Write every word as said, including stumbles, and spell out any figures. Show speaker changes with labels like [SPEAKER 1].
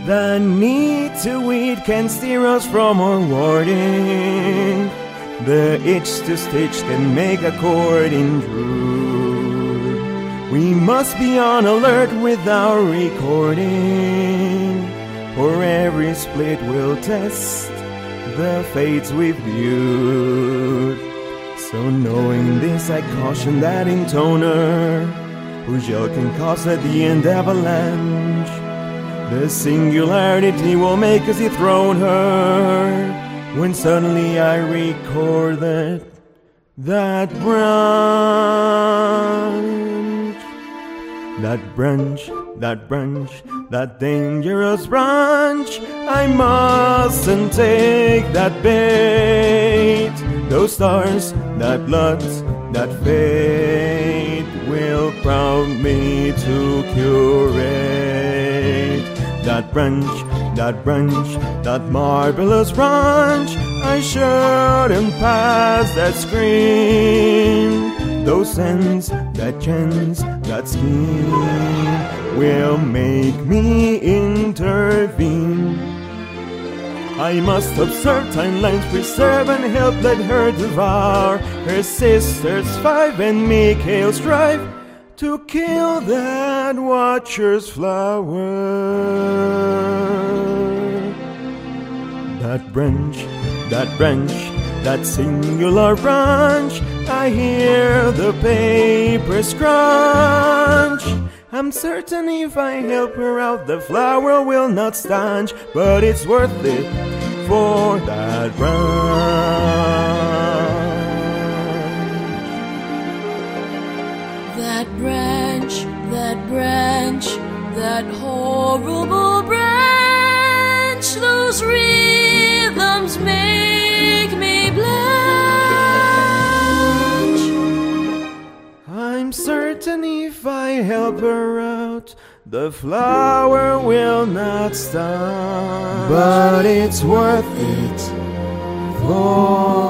[SPEAKER 1] The need to eat can steer us from our warding. The itch to stitch can make a cord intrude. We must be on alert with our recording. For every split we'll test the fates we've viewed. So knowing this, I caution that intoner, whose yell can cause at the end avalanche. The singularity will make us dethrone her, when suddenly I record that that branch, that branch, that branch, that dangerous branch. I mustn't take that bait. Those stars, that blood, that fate will prompt me to curate. That branch, that branch, that marvelous branch. I shouldn't pass that screen. Those ends, that chance, that scheme will make me intervene. I must observe time lines, preserve and help, let her devour her sisters five, and Mikhail strive to kill that watcher's flower. That branch, that branch, that singular branch. I hear the paper scrunch. I'm certain if I help her out, the flower will not stanch. But it's worth it for that branch.
[SPEAKER 2] That branch, that branch, that horrible branch. Those rhythms make me blanch.
[SPEAKER 1] I'm certain if I help her out, the flower will not stanch. But it's worth it for